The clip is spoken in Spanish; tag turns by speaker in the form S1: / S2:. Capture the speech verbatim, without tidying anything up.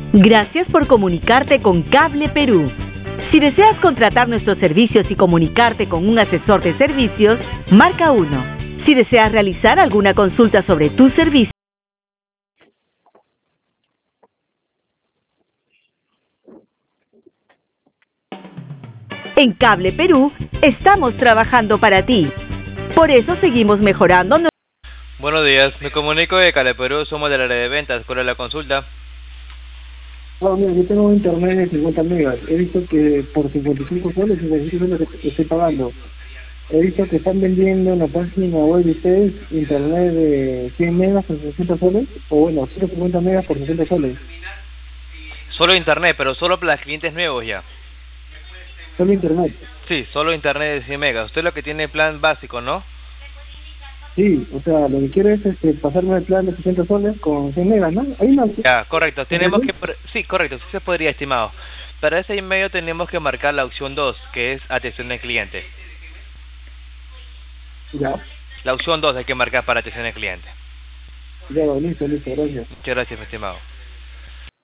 S1: Gracias por comunicarte con Cable Perú. Si deseas contratar nuestros servicios y comunicarte con un asesor de servicios, marca uno. Si deseas realizar alguna consulta sobre tu servicio, en Cable Perú estamos trabajando para ti. Por eso seguimos mejorando.
S2: Buenos días, me comunico de Cable Perú, somos del área de ventas. ¿Cuál es la consulta?
S3: Ah, mira, yo tengo internet de cincuenta megas. He visto que por cincuenta y cinco soles, cincuenta y cinco soles que estoy pagando. He visto que están vendiendo en la página web de ustedes internet de cien megas por sesenta soles, o bueno, ciento cincuenta megas por sesenta soles.
S2: Solo internet, pero solo para clientes nuevos ya.
S3: Solo internet.
S2: Sí, solo internet de cien megas. Usted lo que tiene plan básico, ¿no?
S3: Sí, o sea, lo que quiero es este, pasarme el plan de sesenta soles con cien megas, ¿no? Hay una...
S2: Ya, correcto. Tenemos que... Sí, correcto, sí se podría, estimado. Para ese medio tenemos que marcar la opción dos, que es atención al cliente.
S3: Ya.
S2: La opción dos hay que marcar para atención al cliente.
S3: Ya, listo, listo, gracias.
S2: Muchas gracias, mi estimado.